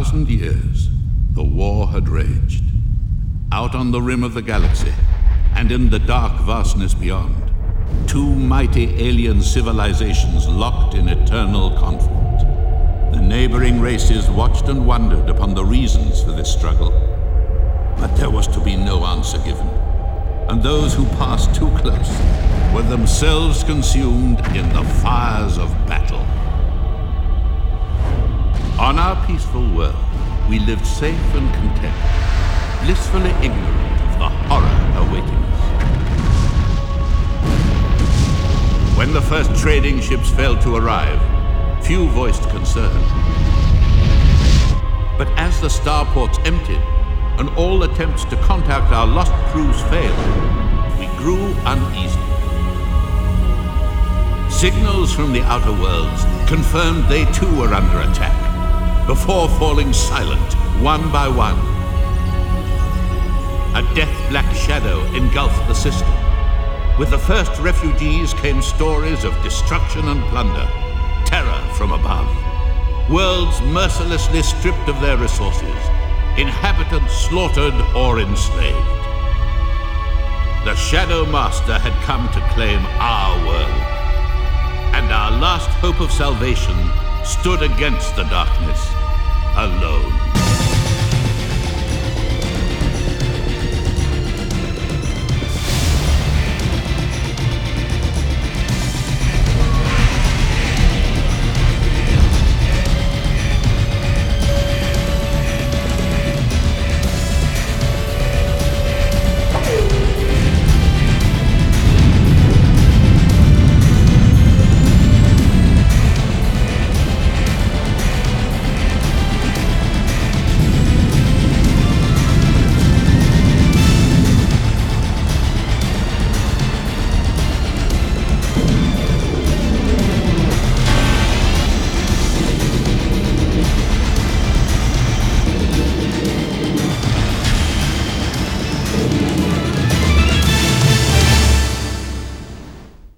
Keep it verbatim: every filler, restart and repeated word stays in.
thousand years, the war had raged. Out on the rim of the galaxy, and in the dark vastness beyond, two mighty alien civilizations locked in eternal conflict. The neighboring races watched and wondered upon the reasons for this struggle. But there was to be no answer given, and those who passed too close were themselves consumed in the fires of battle. On our peaceful world, we lived safe and content, blissfully ignorant of the horror awaiting us. When the first trading ships failed to arrive, few voiced concern. But as the starports emptied, and all attempts to contact our lost crews failed, we grew uneasy. Signals from the outer worlds confirmed they too were under attack, before falling silent, one by one. A death-black shadow engulfed the system. With the first refugees came stories of destruction and plunder, terror from above. Worlds mercilessly stripped of their resources, inhabitants slaughtered or enslaved. The Shadow Master had come to claim our world, and our last hope of salvation stood against the darkness, alone.